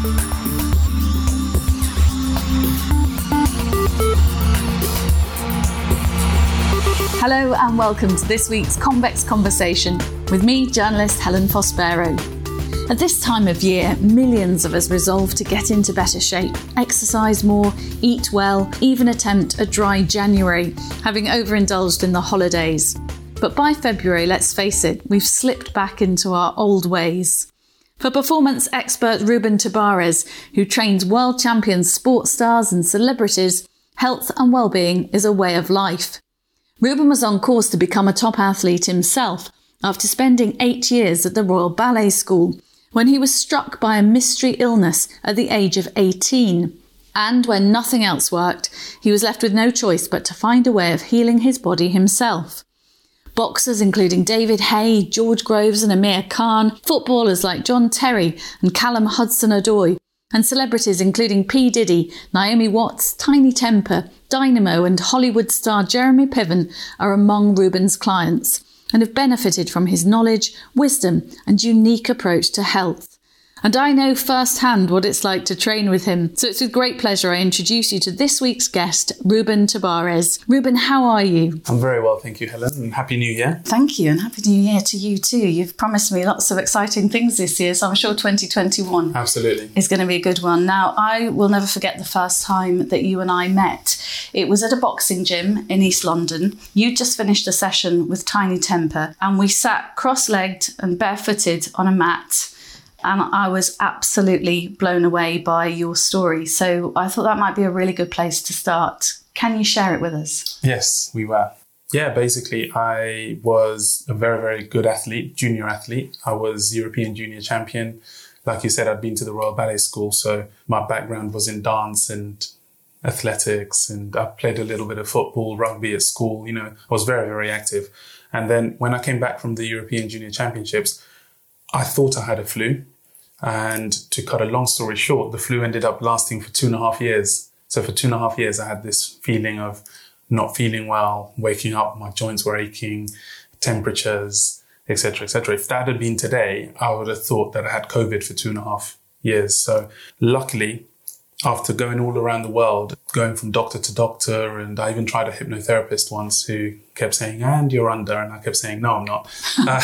Hello and welcome to this week's Convex Conversation with me, journalist Helen Fospero. At this time of year, millions of us resolve to get into better shape, exercise more, eat well, even attempt a dry January, having overindulged in the holidays. But by February, let's face it, we've slipped back into our old ways. For performance expert Ruben Tabares, who trains world champions, sports stars and celebrities, health and well-being is a way of life. Ruben was on course to become a top athlete himself after spending 8 years at the Royal Ballet School, when he was struck by a mystery illness at the age of 18. And when nothing else worked, he was left with no choice but to find a way of healing his body himself. Boxers including David Haye, George Groves and Amir Khan, footballers like John Terry and Callum Hudson-Odoi, and celebrities including P. Diddy, Naomi Watts, Tiny Temper, Dynamo and Hollywood star Jeremy Piven are among Ruben's clients and have benefited from his knowledge, wisdom and unique approach to health. And I know firsthand what it's like to train with him, so it's with great pleasure I introduce you to this week's guest, Ruben Tabares. Ruben, how are you? I'm very well, thank you, Helen, and Happy New Year. Thank you, and Happy New Year to you too. You've promised me lots of exciting things this year, so I'm sure 2021 Absolutely is going to be a good one. Now, I will never forget the first time that you and I met. It was at a boxing gym in East London. You'd just finished a session with Tiny Temper, and we sat cross-legged and barefooted on a mat. And I was absolutely blown away by your story. So I thought that might be a really good place to start. Can you share it with us? Yes, we were. Yeah, basically, I was a very, very good athlete, junior athlete. I was European junior champion. Like you said, I'd been to the Royal Ballet School. So my background was in dance and athletics. And I played a little bit of football, rugby at school. You know, I was very, very active. And then when I came back from the European Junior Championships, I thought I had a flu. And to cut a long story short, the flu ended up lasting for 2.5 years. So for 2.5 years, I had this feeling of not feeling well, waking up, my joints were aching, temperatures, etc., etc. If that had been today, I would have thought that I had COVID for 2.5 years. So luckily, after going all around the world, going from doctor to doctor, and I even tried a hypnotherapist once who kept saying, and you're under, and I kept saying, no, I'm not.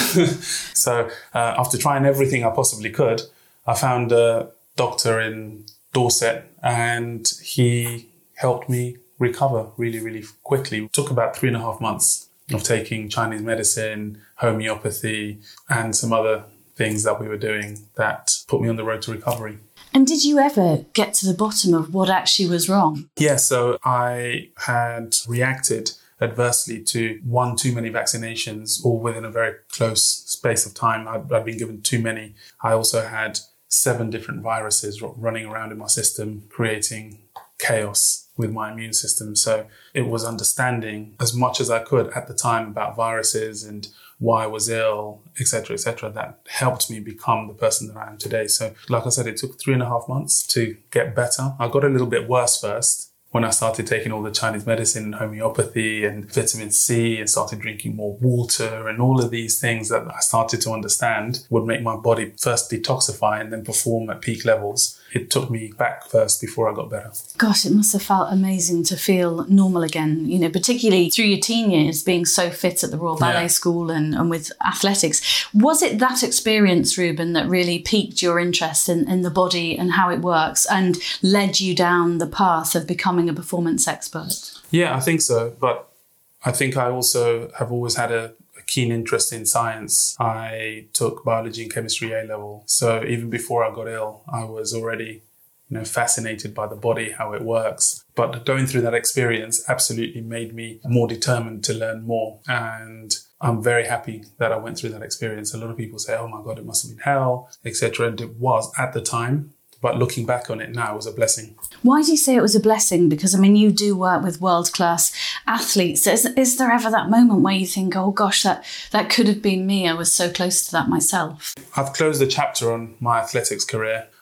So after trying everything I possibly could, I found a doctor in Dorset and he helped me recover really, really quickly. It took about 3.5 months of taking Chinese medicine, homeopathy, and some other things that we were doing that put me on the road to recovery. And did you ever get to the bottom of what actually was wrong? Yeah, so I had reacted adversely to one too many vaccinations, all within a very close space of time. I'd been given too many. I also had 7 different viruses running around in my system, creating chaos with my immune system. So it was understanding as much as I could at the time about viruses and why I was ill, etc., that helped me become the person that I am today. So like I said, it took 3.5 months to get better. I got a little bit worse first when I started taking all the Chinese medicine and homeopathy and vitamin C and started drinking more water and all of these things that I started to understand would make my body first detoxify and then perform at peak levels. It took me back first before I got better. Gosh, it must have felt amazing to feel normal again, you know, particularly through your teen years, being so fit at the Royal Ballet School and with athletics. Was it that experience, Ruben, that really piqued your interest in the body and how it works and led you down the path of becoming a performance expert? Yeah, I think so. But I think I also have always had a keen interest in science. I took biology and chemistry A-level. So even before I got ill, I was already, fascinated by the body, how it works. But going through that experience absolutely made me more determined to learn more. And I'm very happy that I went through that experience. A lot of people say, oh my God, it must have been hell, etc. And it was at the time. But looking back on it now, it was a blessing. Why do you say it was a blessing? Because, you do work with world-class athletes. Is there ever that moment where you think, oh gosh, that could have been me. I was so close to that myself? I've closed the chapter on my athletics career.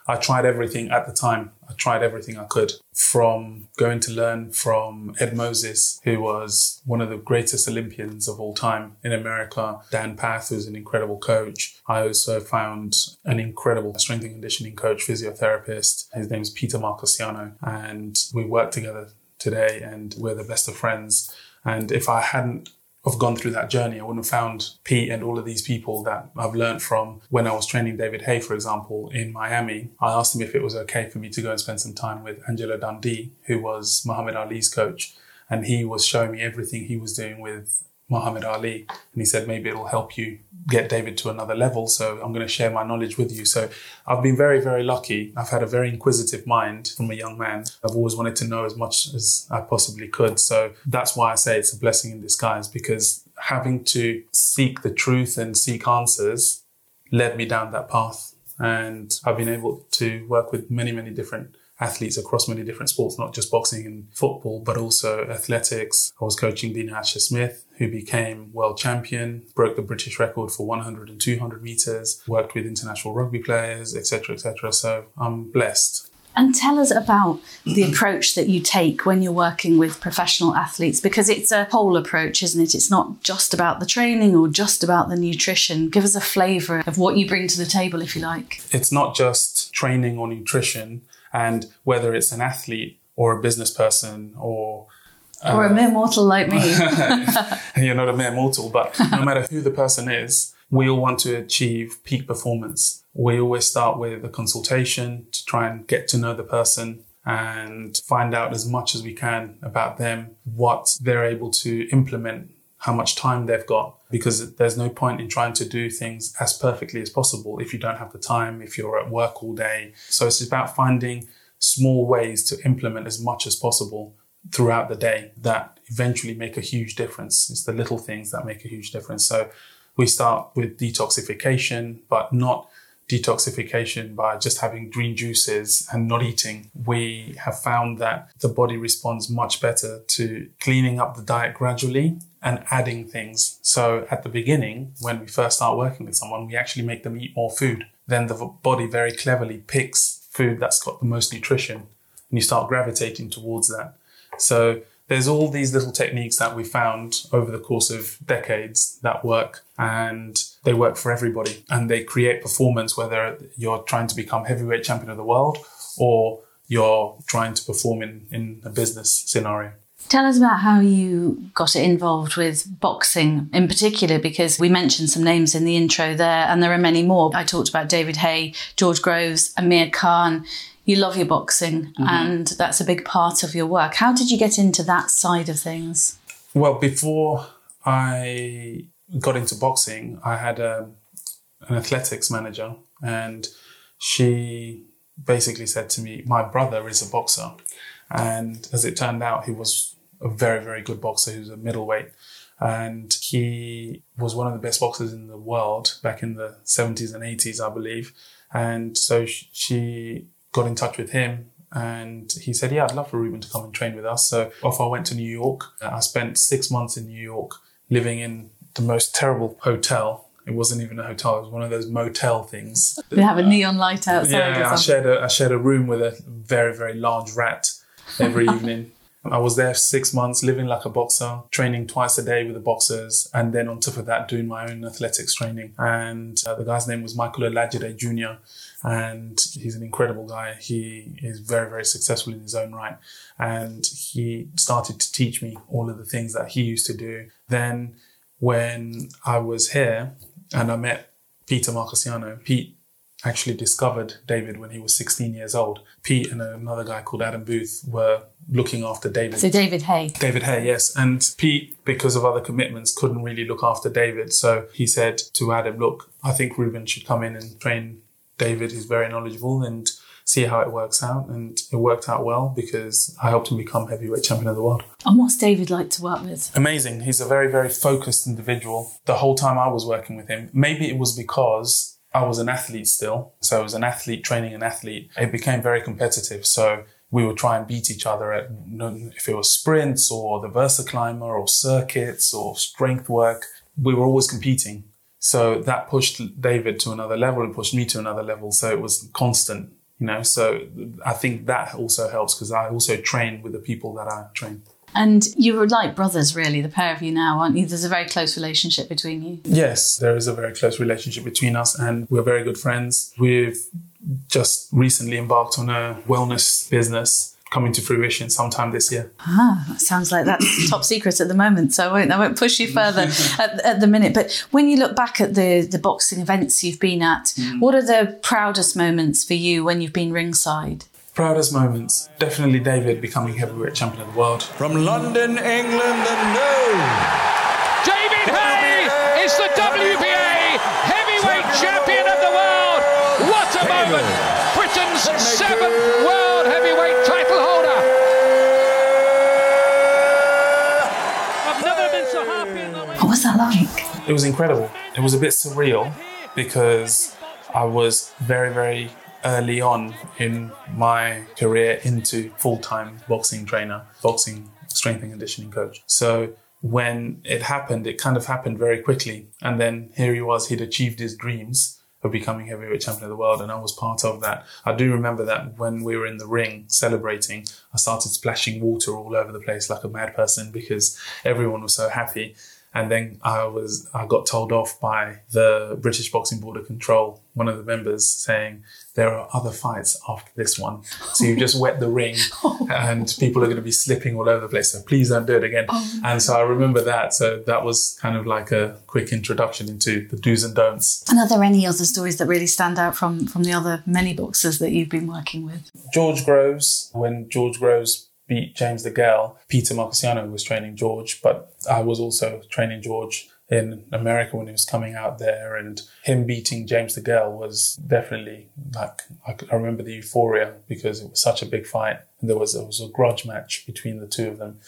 I tried everything at the time. I tried everything I could, from going to learn from Ed Moses, who was one of the greatest Olympians of all time in America, Dan Path, who's an incredible coach. I also found an incredible strength and conditioning coach, physiotherapist. His name is Peter Marcosiano, and we work together today and we're the best of friends. And if I hadn't have gone through that journey, I wouldn't have found Pete and all of these people that I've learned from. When I was training David Haye, for example, in Miami, I asked him if it was okay for me to go and spend some time with Angelo Dundee, who was Muhammad Ali's coach. And he was showing me everything he was doing with Muhammad Ali. And he said, maybe it'll help you get David to another level. So I'm going to share my knowledge with you. So I've been very, very lucky. I've had a very inquisitive mind from a young man. I've always wanted to know as much as I possibly could. So that's why I say it's a blessing in disguise, because having to seek the truth and seek answers led me down that path. And I've been able to work with many, many different athletes across many different sports, not just boxing and football, but also athletics. I was coaching Dina Asher-Smith, who became world champion, broke the British record for 100 and 200 meters, worked with international rugby players, etc., etc. So I'm blessed. And tell us about the approach that you take when you're working with professional athletes, because it's a whole approach, isn't it? It's not just about the training or just about the nutrition. Give us a flavour of what you bring to the table, if you like. It's not just training or nutrition. And whether it's an athlete or a business person or a mere mortal like me. You're not a mere mortal, but no matter who the person is, we all want to achieve peak performance. We always start with a consultation to try and get to know the person and find out as much as we can about them, what they're able to implement, how much time they've got, because there's no point in trying to do things as perfectly as possible if you don't have the time, if you're at work all day. So it's about finding small ways to implement as much as possible throughout the day that eventually make a huge difference. It's the little things that make a huge difference. So we start with detoxification, but not detoxification by just having green juices and not eating. We have found that the body responds much better to cleaning up the diet gradually and adding things. So at the beginning, when we first start working with someone, we actually make them eat more food. Then the body very cleverly picks food that's got the most nutrition, and you start gravitating towards that. So there's all these little techniques that we found over the course of decades that work, and they work for everybody, and they create performance, whether you're trying to become heavyweight champion of the world or you're trying to perform in a business scenario. Tell us about how you got involved with boxing in particular, because we mentioned some names in the intro there, and there are many more. I talked about David Haye, George Groves, Amir Khan. You love your boxing, and that's a big part of your work. How did you get into that side of things? Well, before I got into boxing, I had an athletics manager, and she basically said to me, my brother is a boxer. And as it turned out, he was a very, very good boxer. He was a middleweight, and he was one of the best boxers in the world back in the 70s and 80s, I believe. And so she got in touch with him, and he said, yeah, I'd love for Ruben to come and train with us. So off I went to New York. I spent 6 months in New York living in the most terrible hotel. It wasn't even a hotel. It was one of those motel things. They have a neon light outside. Yeah, I shared a room with a very, very large rat every evening. I was there 6 months, living like a boxer, training twice a day with the boxers, and then on top of that, doing my own athletics training. And the guy's name was Michael Olajide Jr., and he's an incredible guy. He is very, very successful in his own right. And he started to teach me all of the things that he used to do. Then when I was here and I met Peter Marcosiano, Pete actually discovered David when he was 16 years old. Pete and another guy called Adam Booth were looking after David. So David Haye. David Haye, yes. And Pete, because of other commitments, couldn't really look after David. So he said to Adam, look, I think Ruben should come in and train David. He's very knowledgeable, and see how it works out. And it worked out well because I helped him become heavyweight champion of the world. And what's David like to work with? Amazing. He's a very, very focused individual. The whole time I was working with him, maybe it was because I was an athlete still. So I was an athlete training an athlete. It became very competitive. So we would try and beat each other at, if it was sprints or the Versa Climber or circuits or strength work, we were always competing. So that pushed David to another level and pushed me to another level. So it was constant So I think that also helps because I also train with the people that I train. And you're like brothers, really, the pair of you now, aren't you? There's a very close relationship between you. Yes, there is a very close relationship between us and we're very good friends. We've just recently embarked on a wellness business coming to fruition sometime this year. That sounds like that's top secret at the moment, so I won't push you further at the minute. But when you look back at the boxing events you've been at, what are the proudest moments for you when you've been ringside? Proudest moments, definitely David becoming heavyweight champion of the world. From London, England, the new David Haye is the WBA heavyweight champion of the world. What a moment! Britain's seventh world heavyweight title holder. I've never been so happy in the life. What was that like? It was incredible. It was a bit surreal because I was very, very early on in my career into full-time boxing trainer, boxing strength and conditioning coach. So when it happened, it kind of happened very quickly. And then here he was, he'd achieved his dreams of becoming heavyweight champion of the world. And I was part of that. I do remember that when we were in the ring celebrating, I started splashing water all over the place like a mad person because everyone was so happy. And then I got told off by the British Boxing Board of Control, one of the members, saying, there are other fights after this one. So you just wet the ring and people are going to be slipping all over the place. So please don't do it again. And so I remember that. So that was kind of like a quick introduction into the do's and don'ts. And are there any other stories that really stand out from the other many boxers that you've been working with? George Groves, when George Groves beat James DeGale, Peter Marciano was training George, but I was also training George in America when he was coming out there, and him beating James DeGale was definitely I remember the euphoria because it was such a big fight. And there was a grudge match between the two of them.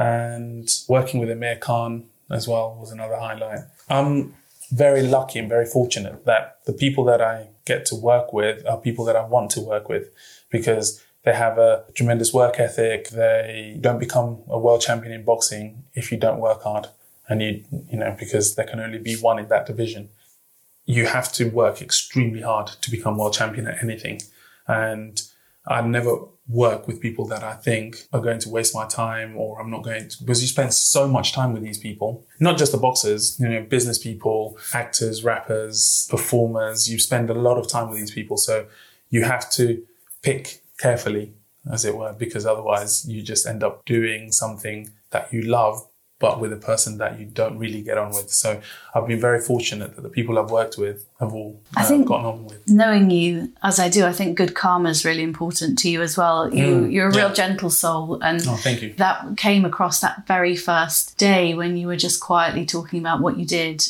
And working with Amir Khan as well was another highlight. I'm very lucky and very fortunate that the people that I get to work with are people that I want to work with because they have a tremendous work ethic. They don't become a world champion in boxing if you don't work hard. And because there can only be one in that division. You have to work extremely hard to become world champion at anything. And I never work with people that I think are going to waste my time or I'm not going to, because you spend so much time with these people, not just the boxers, business people, actors, rappers, performers. You spend a lot of time with these people. So you have to pick carefully, as it were, because otherwise you just end up doing something that you love, but with a person that you don't really get on with. So I've been very fortunate that the people I've worked with have all gotten on with. Knowing you as I do, I think good karma is really important to you as well. You're a real gentle soul. And thank you. That came across that very first day when you were just quietly talking about what you did.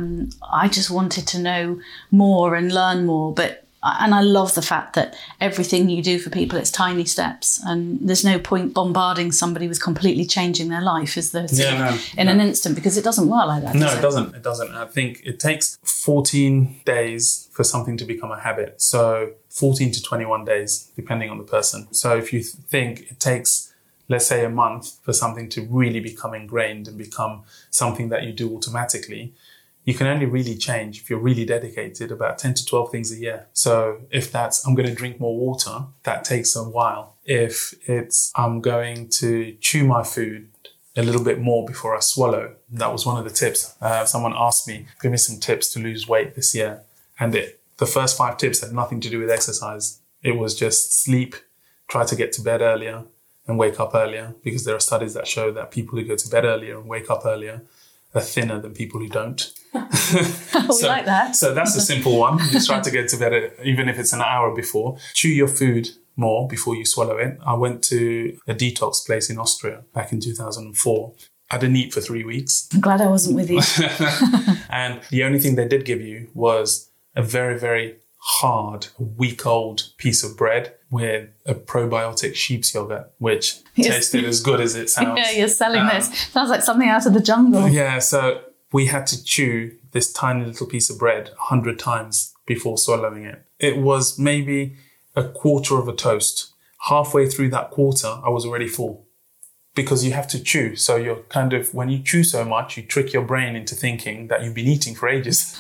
I just wanted to know more and learn more. And I love the fact that everything you do for people, it's tiny steps. And there's no point bombarding somebody with completely changing their life, is there? In an instant, because it doesn't work like that. No, it doesn't. It doesn't. I think it takes 14 days for something to become a habit. So 14 to 21 days, depending on the person. So if you think it takes, let's say, a month for something to really become ingrained and become something that you do automatically, you can only really change, if you're really dedicated, about 10 to 12 things a year. So if that's, I'm going to drink more water, that takes a while. If it's, I'm going to chew my food a little bit more before I swallow, that was one of the tips. Someone asked me, give me some tips to lose weight this year. And the first 5 tips had nothing to do with exercise. It was just sleep, try to get to bed earlier and wake up earlier, because there are studies that show that people who go to bed earlier and wake up earlier are thinner than people who don't. We like that. So that's a simple one. Just try to get to bed, even if it's an hour before. Chew your food more before you swallow it. I went to a detox place in Austria back in 2004. I didn't eat for 3 weeks. I'm glad I wasn't with you. And the only thing they did give you was a very, very hard, week-old piece of bread with a probiotic sheep's yogurt, which tasted as good as it sounds. Yeah, you're selling this. Sounds like something out of the jungle. Yeah, so we had to chew this tiny little piece of bread 100 times before swallowing it. It was maybe a quarter of a toast. Halfway through that quarter, I was already full. because you have to chew. So you're kind of, when you chew so much, you trick your brain into thinking that you've been eating for ages.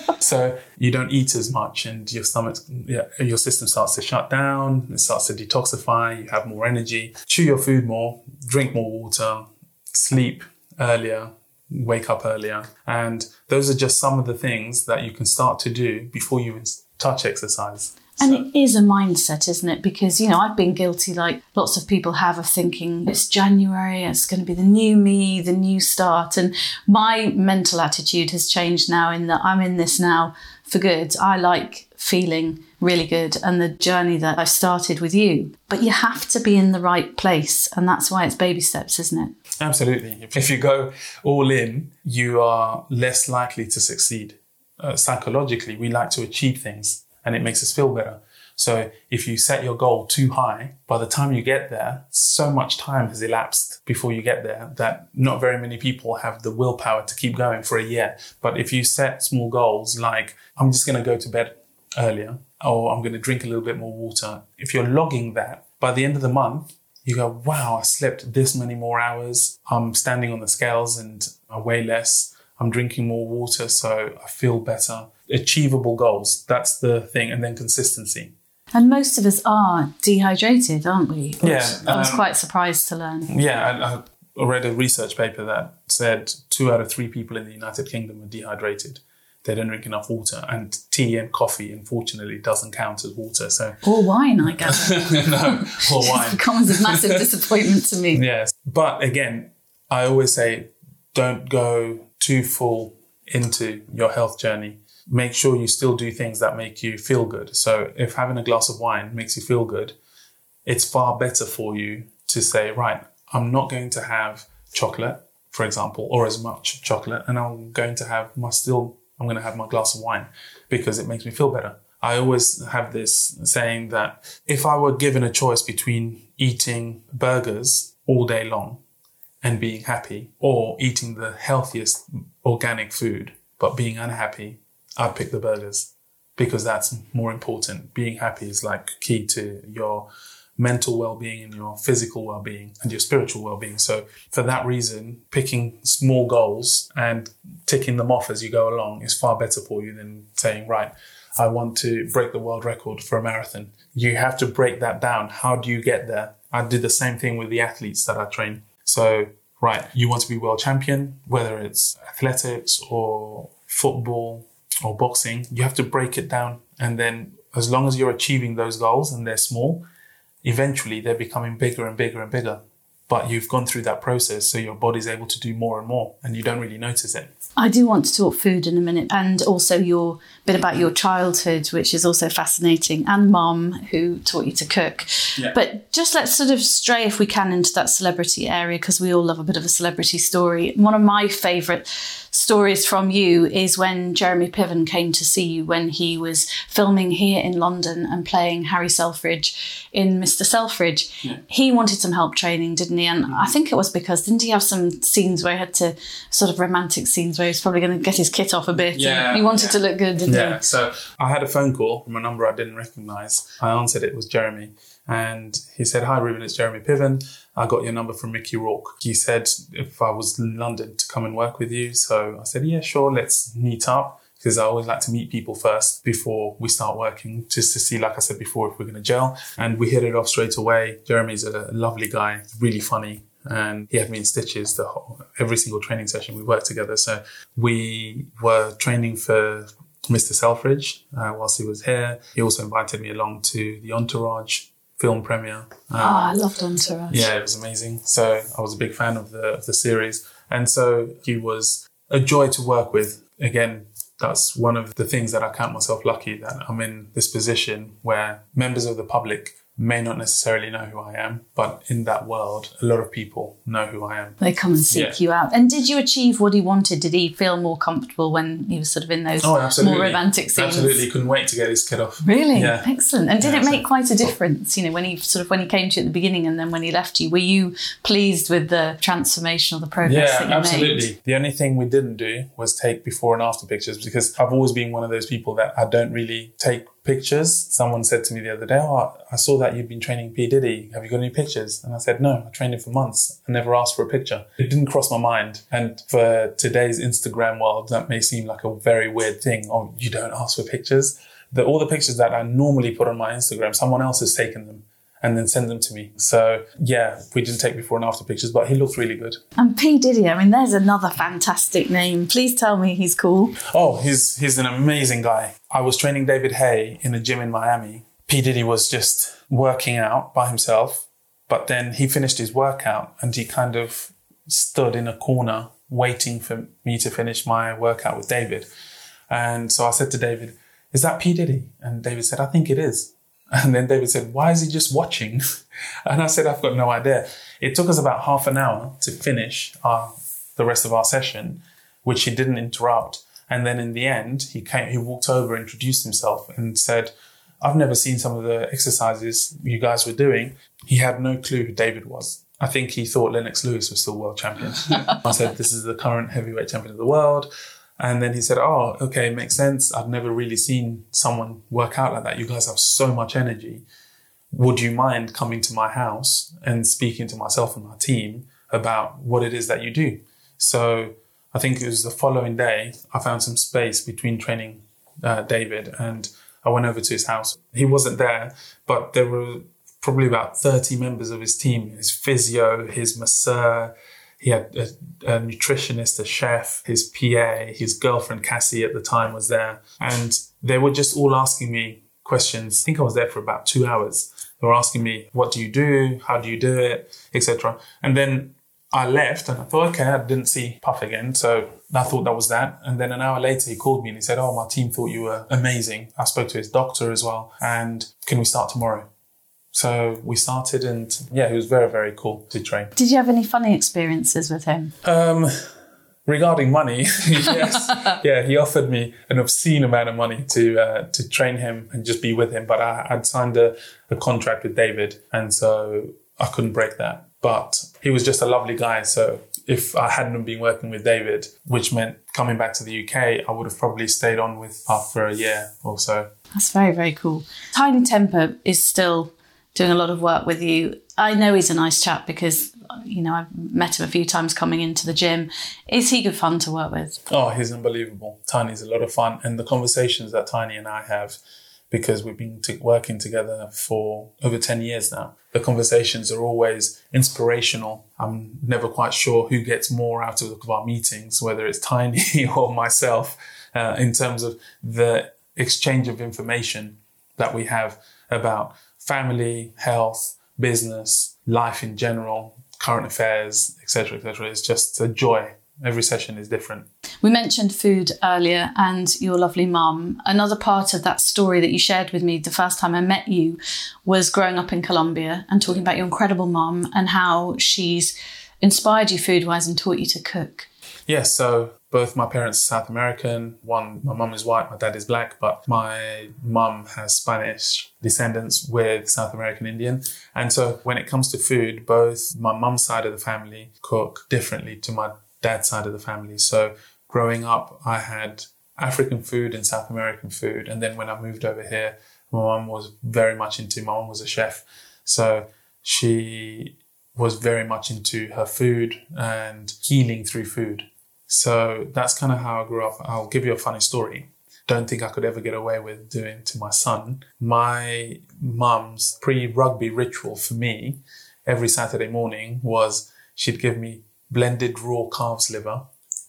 So you don't eat as much and your your system starts to shut down. It starts to detoxify. You have more energy. Chew your food more, drink more water, sleep earlier, wake up earlier. And those are just some of the things that you can start to do before you even touch exercise. And it is a mindset, isn't it? Because, I've been guilty, like lots of people have, of thinking it's January, it's going to be the new me, the new start. And my mental attitude has changed now in that I'm in this now for good. I like feeling really good and the journey that I've started with you. But you have to be in the right place. And that's why it's baby steps, isn't it? Absolutely. If you go all in, you are less likely to succeed. Psychologically, we like to achieve things. And it makes us feel better. So if you set your goal too high, by the time you get there, so much time has elapsed before you get there that not very many people have the willpower to keep going for a year. But if you set small goals like, I'm just going to go to bed earlier, or I'm going to drink a little bit more water. If you're logging that, by the end of the month, you go, wow, I slept this many more hours. I'm standing on the scales and I weigh less. I'm drinking more water, so I feel better. Achievable goals, that's the thing. And then consistency. And most of us are dehydrated, aren't we? Yeah. I was quite surprised to learn. Yeah, I read a research paper that said 2 out of 3 people in the United Kingdom are dehydrated. They don't drink enough water. And tea and coffee, unfortunately, doesn't count as water. So or wine, I gather. No, or wine. It becomes a massive disappointment to me. Yes. But again, I always say, don't go too full into your health journey. Make sure you still do things that make you feel good. So if having a glass of wine makes you feel good, it's far better for you to say, right, I'm not going to have chocolate, for example, or as much chocolate, and I'm going to have my glass of wine because it makes me feel better. I always have this saying that if I were given a choice between eating burgers all day long and being happy, or eating the healthiest organic food but being unhappy, I'd pick the burgers because that's more important. Being happy is like key to your mental well-being and your physical well-being and your spiritual well-being. So for that reason, picking small goals and ticking them off as you go along is far better for you than saying, right, I want to break the world record for a marathon. You have to break that down. How do you get there? I did the same thing with the athletes that I train. So, right, you want to be world champion, whether it's athletics or football or boxing, you have to break it down. And then as long as you're achieving those goals and they're small, eventually they're becoming bigger and bigger and bigger. But you've gone through that process, so your body's able to do more and more, and you don't really notice it. I do want to talk food in a minute, and also your bit about your childhood, which is also fascinating, and Mum, who taught you to cook. Yeah. But just let's sort of stray, if we can, into that celebrity area, because we all love a bit of a celebrity story. One of my favourite stories from you is when Jeremy Piven came to see you when he was filming here in London and playing Harry Selfridge in Mr. Selfridge. Yeah. He wanted some help training, didn't he? And I think it was because, didn't he have some scenes where he had to, sort of romantic scenes where he was probably going to get his kit off a bit? Yeah, and he wanted to look good, didn't Yeah, he? so I had a phone call from a number I didn't recognise. I answered, it was Jeremy. And he said, "Hi, Ruben, it's Jeremy Piven. I got your number from Mickey Rourke. He said if I was in London to come and work with you." So I said, "Yeah, sure, let's meet up." Because I always like to meet people first before we start working, just to see, like I said before, if we're going to gel. And we hit it off straight away. Jeremy's a lovely guy, really funny. And he had me in stitches every single training session we worked together. So we were training for Mr. Selfridge whilst he was here. He also invited me along to the Entourage film premiere. I loved Entourage. Yeah, it was amazing. So I was a big fan of the series. And so he was a joy to work with. Again, that's one of the things that I count myself lucky that I'm in this position where members of the public may not necessarily know who I am, but in that world, a lot of people know who I am. They come and seek you out. And did you achieve what he wanted? Did he feel more comfortable when he was sort of in those more romantic scenes? Absolutely. Couldn't wait to get his kid off. Really? Yeah. Excellent. And did it make quite a difference, when he came to you at the beginning and then when he left you? Were you pleased with the transformation or the progress that you absolutely. made? The only thing we didn't do was take before and after pictures, because I've always been one of those people that I don't really take pictures. Someone said to me the other day, "Oh, I saw that you've been training P. Diddy. Have you got any pictures?" And I said, "No, I trained him for months. I never asked for a picture." It didn't cross my mind. And for today's Instagram world, that may seem like a very weird thing. Oh, you don't ask for pictures? All the pictures that I normally put on my Instagram, someone else has taken them and then send them to me. So yeah, we didn't take before and after pictures, but he looked really good. And P. Diddy, I mean, there's another fantastic name. Please tell me he's cool. Oh, he's an amazing guy. I was training David Haye in a gym in Miami. P. Diddy was just working out by himself, but then he finished his workout and he kind of stood in a corner waiting for me to finish my workout with David. And so I said to David, "Is that P. Diddy?" And David said, "I think it is." And then David said, "Why is he just watching?" And I said, "I've got no idea." It took us about half an hour to finish the rest of our session, which he didn't interrupt. And then in the end, he walked over, introduced himself and said, "I've never seen some of the exercises you guys were doing." He had no clue who David was. I think he thought Lennox Lewis was still world champion. I said, "This is the current heavyweight champion of the world." And then he said, "Oh, okay, makes sense. I've never really seen someone work out like that. You guys have so much energy. Would you mind coming to my house and speaking to myself and my team about what it is that you do?" So I think it was the following day, I found some space between training David, and I went over to his house. He wasn't there, but there were probably about 30 members of his team, his physio, his masseur. He had a nutritionist, a chef, his PA, his girlfriend Cassie at the time was there. And they were just all asking me questions. I think I was there for about 2 hours. They were asking me, "What do you do? How do you do it?" etc. And then I left and I thought, okay, I didn't see Puff again. So I thought that was that. And then an hour later, he called me and he said, "Oh, my team thought you were amazing." I spoke to his doctor as well. "And can we start tomorrow?" So we started and yeah, he was very, very cool to train. Did you have any funny experiences with him? Regarding money, yes. Yeah, he offered me an obscene amount of money to train him and just be with him. But I'd signed a contract with David and so I couldn't break that. But he was just a lovely guy. So if I hadn't been working with David, which meant coming back to the UK, I would have probably stayed on with Puff for a year or so. That's very, very cool. Tiny Temper is still doing a lot of work with you. I know he's a nice chap because, you know, I've met him a few times coming into the gym. Is he good fun to work with? Oh, he's unbelievable. Tiny's a lot of fun. And the conversations that Tiny and I have, because we've been working together for over 10 years now, the conversations are always inspirational. I'm never quite sure who gets more out of our meetings, whether it's Tiny or myself, in terms of the exchange of information that we have about family, health, business, life in general, current affairs, etc., etc. It's just a joy. Every session is different. We mentioned food earlier and your lovely mum. Another part of that story that you shared with me the first time I met you was growing up in Colombia and talking about your incredible mum and how she's inspired you food-wise and taught you to cook. Yes, so both my parents are South American. My mum is white, my dad is black, but my mum has Spanish descendants with South American Indian. And so when it comes to food, both my mum's side of the family cook differently to my dad's side of the family. So growing up, I had African food and South American food. And then when I moved over here, my mum was a chef. So she was very much into her food and healing through food. So that's kind of how I grew up. I'll give you a funny story. Don't think I could ever get away with doing to my son. My mum's pre-rugby ritual for me every Saturday morning was she'd give me blended raw calf's liver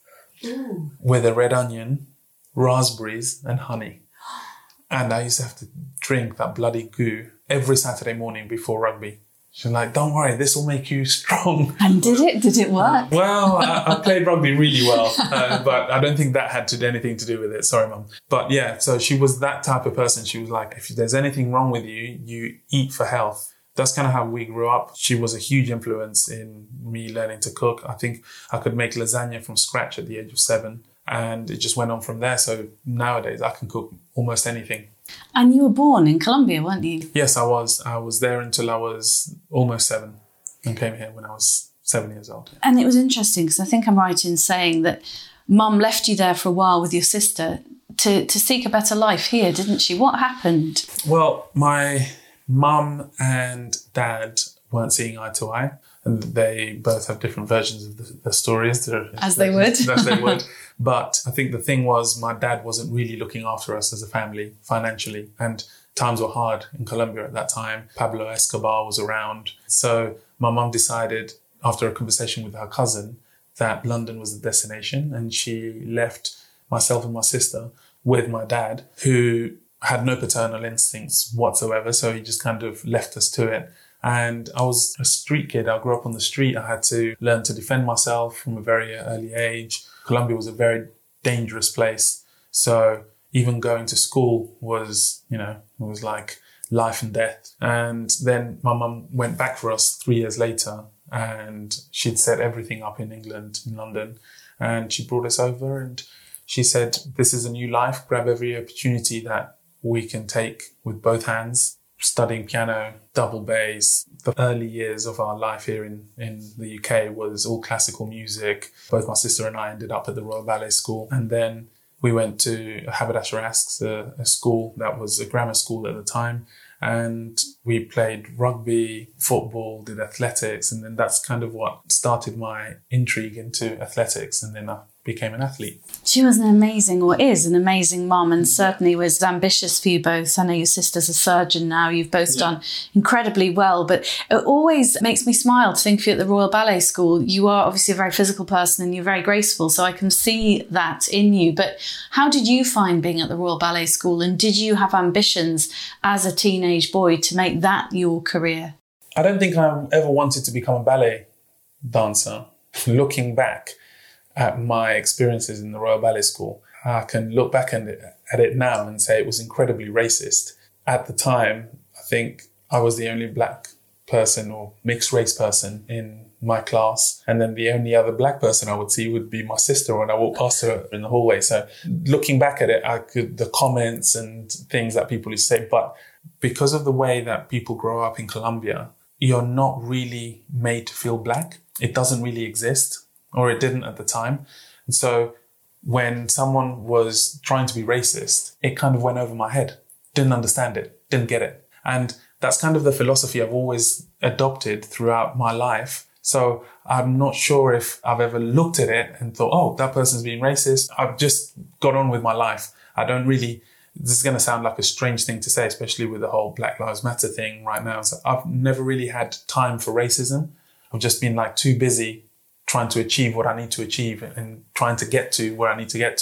with a red onion, raspberries and honey. And I used to have to drink that bloody goo every Saturday morning before rugby. She's like, "Don't worry, this will make you strong." And did it? Did it work? Well, I played rugby really well, but I don't think that had anything to do with it. Sorry, Mum. But yeah, so she was that type of person. She was like, if there's anything wrong with you, you eat for health. That's kind of how we grew up. She was a huge influence in me learning to cook. I think I could make lasagna from scratch at the age of 7, and it just went on from there. So nowadays I can cook almost anything. And you were born in Colombia, weren't you? Yes, I was. I was there until I was almost 7 and came here when I was 7 years old. And it was interesting because I think I'm right in saying that Mum left you there for a while with your sister to seek a better life here, didn't she? What happened? Well, my mum and dad weren't seeing eye to eye, and they both have different versions of the stories. As they would. As they would. But I think the thing was, my dad wasn't really looking after us as a family financially, and times were hard in Colombia at that time. Pablo Escobar was around. So my mum decided, after a conversation with her cousin, that London was the destination, and she left myself and my sister with my dad, who had no paternal instincts whatsoever. So he just kind of left us to it. And I was a street kid. I grew up on the street. I had to learn to defend myself from a very early age. Colombia was a very dangerous place. So even going to school was, it was like life and death. And then my mum went back for us 3 years later, and she'd set everything up in England, in London. And she brought us over, and she said, this is a new life. Grab every opportunity that we can take with both hands. Studying piano, double bass. The early years of our life here in the UK was all classical music. Both my sister and I ended up at the Royal Ballet School. And then we went to Haberdasher Aske's, a school that was a grammar school at the time. And we played rugby, football, did athletics. And then that's kind of what started my intrigue into athletics. And then I became an athlete. She was is an amazing mum, and certainly was ambitious for you both. I know your sister's a surgeon now. You've both done incredibly well, but it always makes me smile to think of you at the Royal Ballet School. You are obviously a very physical person and you're very graceful, so I can see that in you. But how did you find being at the Royal Ballet School, and did you have ambitions as a teenage boy to make that your career? I don't think I ever wanted to become a ballet dancer. Looking back at my experiences in the Royal Ballet School, I can look back at it now and say it was incredibly racist. At the time, I think I was the only black person or mixed race person in my class. And then the only other black person I would see would be my sister when I walked past her in the hallway. So looking back at it, the comments and things that people used to say, but because of the way that people grow up in Colombia, you're not really made to feel black. It doesn't really exist. Or it didn't at the time. And so when someone was trying to be racist, it kind of went over my head. Didn't understand it, didn't get it. And that's kind of the philosophy I've always adopted throughout my life. So I'm not sure if I've ever looked at it and thought, oh, that person's being racist. I've just got on with my life. This is going to sound like a strange thing to say, especially with the whole Black Lives Matter thing right now. So I've never really had time for racism. I've just been too busy trying to achieve what I need to achieve and trying to get to where I need to get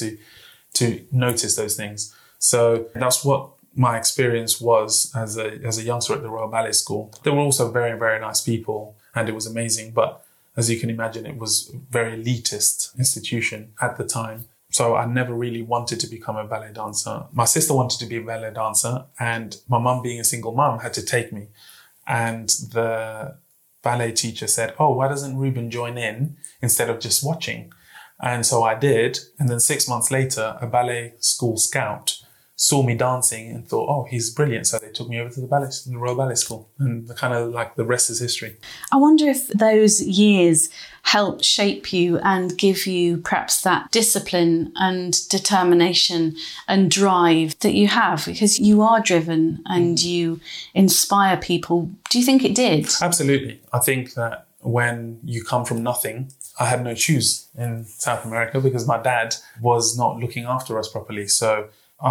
to notice those things. So that's what my experience was as a youngster at the Royal Ballet School. They were also very, very nice people and it was amazing. But as you can imagine, it was a very elitist institution at the time. So I never really wanted to become a ballet dancer. My sister wanted to be a ballet dancer, and my mum, being a single mum, had to take me. And the ballet teacher said, oh, why doesn't Ruben join in instead of just watching? And so I did. And then 6 months later, a ballet school scout saw me dancing and thought, oh, he's brilliant. So they took me over to the Royal Ballet School, and the rest is history. I wonder if those years helped shape you and give you perhaps that discipline and determination and drive that you have, because you are driven and you inspire people. Do you think it did? Absolutely. I think that when you come from nothing, I had no shoes in South America because my dad was not looking after us properly. So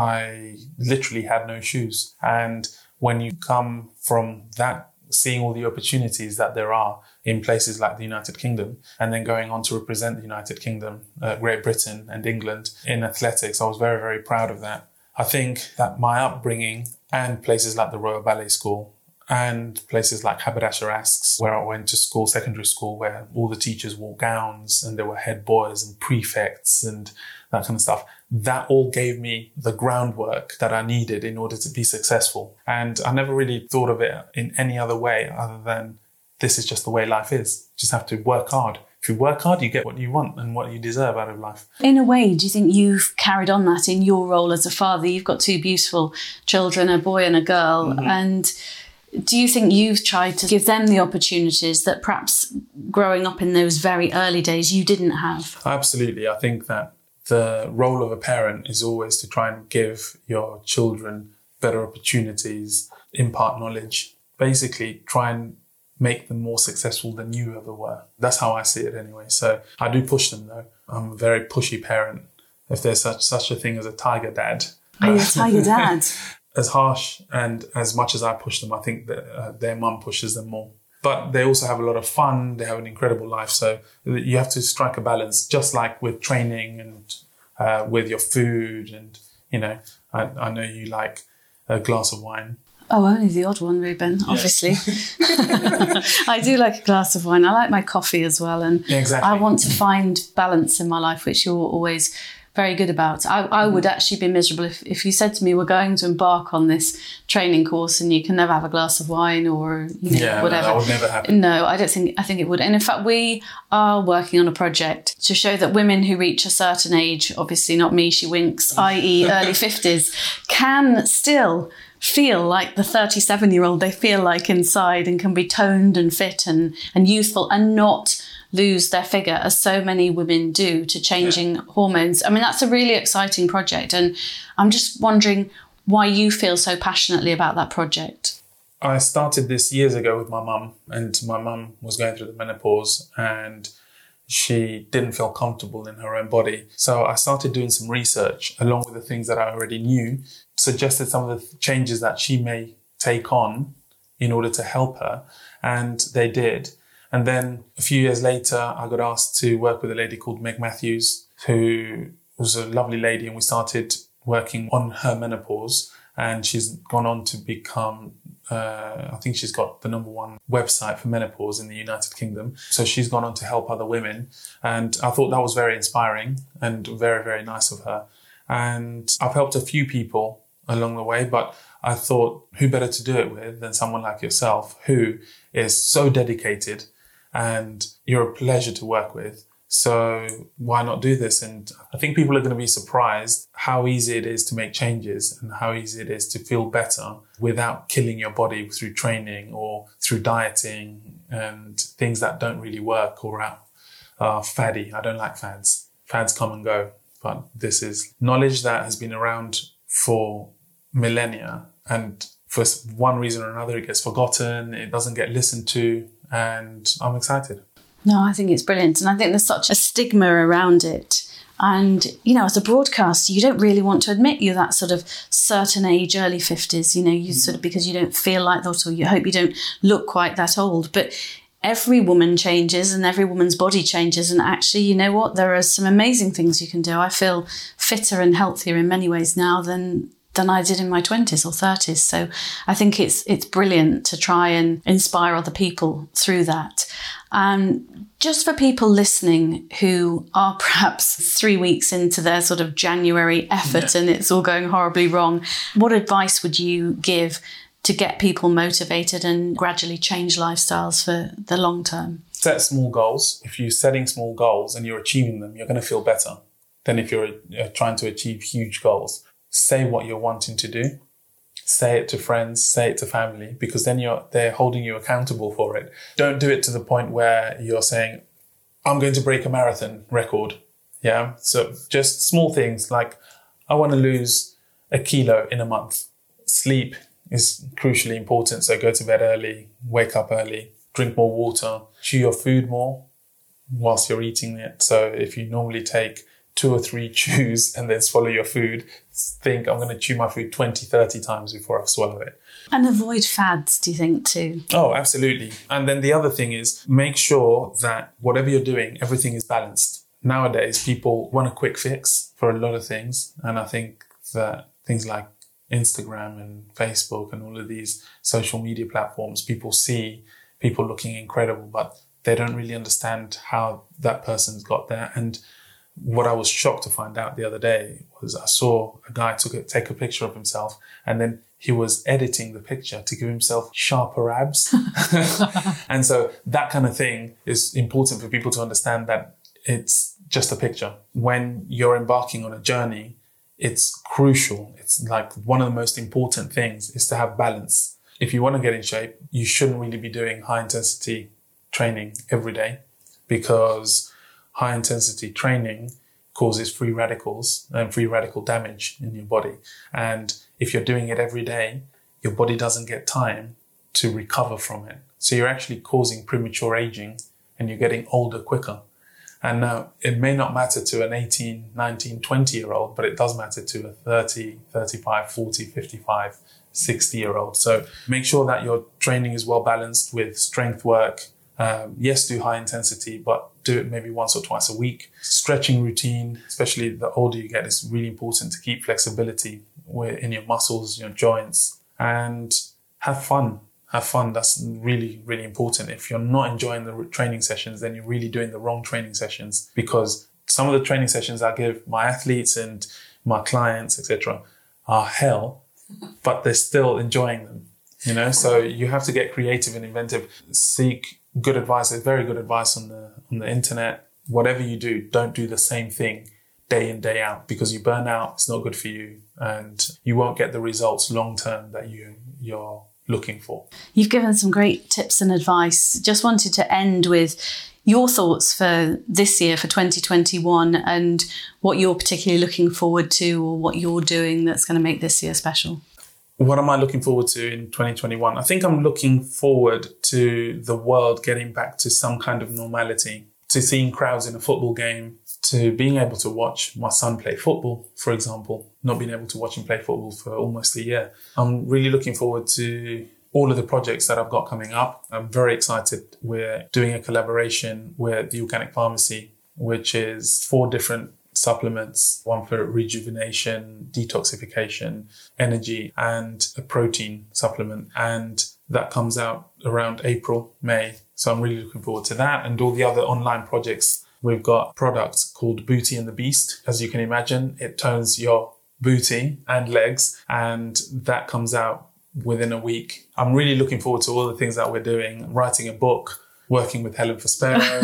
I literally had no shoes. And when you come from that, seeing all the opportunities that there are in places like the United Kingdom, and then going on to represent the United Kingdom, Great Britain and England in athletics, I was very, very proud of that. I think that my upbringing and places like the Royal Ballet School and places like Haberdasher Aske's, where I went to school, secondary school, where all the teachers wore gowns and there were head boys and prefects and that kind of stuff, that all gave me the groundwork that I needed in order to be successful. And I never really thought of it in any other way other than this is just the way life is. You just have to work hard. If you work hard, you get what you want and what you deserve out of life. In a way, do you think you've carried on that in your role as a father? You've got two beautiful children, a boy and a girl. Mm-hmm. And do you think you've tried to give them the opportunities that perhaps growing up in those very early days you didn't have? Absolutely. I think that the role of a parent is always to try and give your children better opportunities, impart knowledge, basically try and make them more successful than you ever were. That's how I see it anyway. So I do push them though. I'm a very pushy parent. If there's such a thing as a tiger dad. Are you a tiger dad? As harsh and as much as I push them, I think that their mum pushes them more. But they also have a lot of fun. They have an incredible life. So you have to strike a balance, just like with training and with your food. And, you know, I know you like a glass of wine. Oh, only the odd one, Ruben, obviously. I do like a glass of wine. I like my coffee as well. And exactly. I want to find balance in my life, which you're always very good about. I would actually be miserable if you said to me, we're going to embark on this training course and you can never have a glass of wine or whatever. No, that would never happen. No, I think it would. And in fact, we are working on a project to show that women who reach a certain age, obviously not me, she winks, i.e. early 50s, can still feel like the 37-year-old they feel like inside and can be toned and fit and youthful and not lose their figure as so many women do to changing hormones. I mean, that's a really exciting project. And I'm just wondering why you feel so passionately about that project. I started this years ago with my mum, and my mum was going through the menopause and she didn't feel comfortable in her own body. So I started doing some research along with the things that I already knew, suggested some of the changes that she may take on in order to help her. And they did. And then a few years later, I got asked to work with a lady called Meg Matthews, who was a lovely lady. And we started working on her menopause. And she's gone on to become, I think she's got the #1 website for menopause in the United Kingdom. So she's gone on to help other women. And I thought that was very inspiring and very, very nice of her. And I've helped a few people along the way, but I thought who better to do it with than someone like yourself, who is so dedicated and you're a pleasure to work with. So why not do this? And I think people are going to be surprised how easy it is to make changes and how easy it is to feel better without killing your body through training or through dieting and things that don't really work or are faddy. I don't like fads. Fads come and go. But this is knowledge that has been around for millennia. And for one reason or another, it gets forgotten. It doesn't get listened to. And I'm excited. No, I think it's brilliant. And I think there's such a stigma around it. And, you know, as a broadcaster, you don't really want to admit you're that sort of certain age, early 50s, you know, you sort of because you don't feel like that or you hope you don't look quite that old. But every woman changes and every woman's body changes. And actually, you know what? There are some amazing things you can do. I feel fitter and healthier in many ways now than I did in my 20s or 30s. So I think it's brilliant to try and inspire other people through that. And just for people listening who are perhaps 3 weeks into their sort of January effort and it's all going horribly wrong, what advice would you give to get people motivated and gradually change lifestyles for the long term? Set small goals. If you're setting small goals and you're achieving them, you're going to feel better than if you're trying to achieve huge goals. Say what you're wanting to do. Say it to friends, say it to family, because then they're holding you accountable for it. Don't do it to the point where you're saying, I'm going to break a marathon record. Yeah. So just small things like, I want to lose 1 kilo in a month. Sleep is crucially important. So go to bed early, wake up early, drink more water, chew your food more whilst you're eating it. So if you normally take 2 or 3 chews and then swallow your food, think I'm going to chew my food 20, 30 times before I swallow it. And avoid fads, do you think, too? Oh, absolutely. And then the other thing is make sure that whatever you're doing, everything is balanced. Nowadays, people want a quick fix for a lot of things. And I think that things like Instagram and Facebook and all of these social media platforms, people see people looking incredible, but they don't really understand how that person's got there. And what I was shocked to find out the other day was I saw a guy take a picture of himself and then he was editing the picture to give himself sharper abs. And so that kind of thing is important for people to understand that it's just a picture. When you're embarking on a journey, it's crucial. It's like one of the most important things is to have balance. If you want to get in shape, you shouldn't really be doing high intensity training every day because high intensity training causes free radicals and free radical damage in your body. And if you're doing it every day, your body doesn't get time to recover from it. So you're actually causing premature aging and you're getting older quicker. And now it may not matter to an 18, 19, 20-year-old, but it does matter to a 30, 35, 40, 55, 60-year-old. So make sure that your training is well balanced with strength work. Yes, do high intensity, but do it maybe once or twice a week. Stretching routine, especially the older you get, is really important to keep flexibility in your muscles, your joints, and have fun. Have fun. That's really, really important. If you're not enjoying the training sessions, then you're really doing the wrong training sessions, because some of the training sessions I give my athletes and my clients, etc., are hell, but they're still enjoying them. You know, so you have to get creative and inventive. Seek good advice. There's very good advice on the internet. Whatever you do, don't do the same thing day in, day out, because you burn out. It's not good for you, and you won't get the results long term that you're looking for. You've given some great tips and advice. Just wanted to end with your thoughts for this year, for 2021, and what you're particularly looking forward to, or what you're doing that's going to make this year special. What am I looking forward to in 2021? I think I'm looking forward to the world getting back to some kind of normality, to seeing crowds in a football game, to being able to watch my son play football, for example, not being able to watch him play football for almost a year. I'm really looking forward to all of the projects that I've got coming up. I'm very excited. We're doing a collaboration with the Organic Pharmacy, which is 4 different supplements, one for rejuvenation, detoxification, energy, and a protein supplement. And that comes out around April, May. So I'm really looking forward to that and all the other online projects. We've got products called Booty and the Beast. As you can imagine, it tones your booty and legs, and that comes out within a week. I'm really looking forward to all the things that we're doing, writing a book, working with Helen Fospero.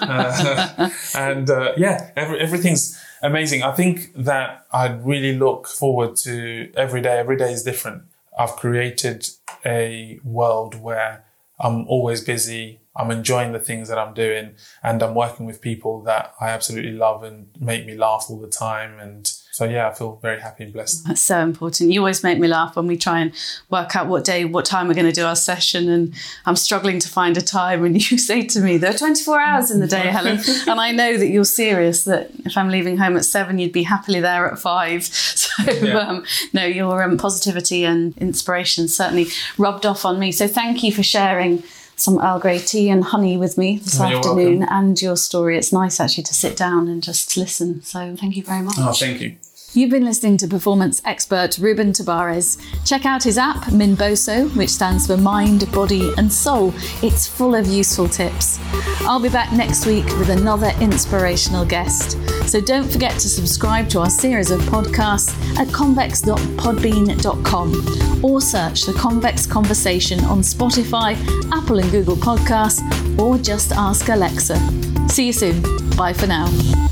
Everything's amazing. I think that I really look forward to every day. Every day is different. I've created a world where I'm always busy. I'm enjoying the things that I'm doing, and I'm working with people that I absolutely love and make me laugh all the time. And so, I feel very happy and blessed. That's so important. You always make me laugh when we try and work out what time we're going to do our session, and I'm struggling to find a time. And you say to me, there are 24 hours in the day, Helen. And I know that you're serious, that if I'm leaving home at 7, you'd be happily there at 5. So, your positivity and inspiration certainly rubbed off on me. So thank you for sharing some Earl Grey tea and honey with me this afternoon, and your story. It's nice actually to sit down and just listen. So thank you very much. Oh, thank you. You've been listening to performance expert Ruben Tabares. Check out his app, Minboso, which stands for Mind, Body and Soul. It's full of useful tips. I'll be back next week with another inspirational guest. So don't forget to subscribe to our series of podcasts at convex.podbean.com, or search The Convex Conversation on Spotify, Apple and Google Podcasts, or just ask Alexa. See you soon. Bye for now.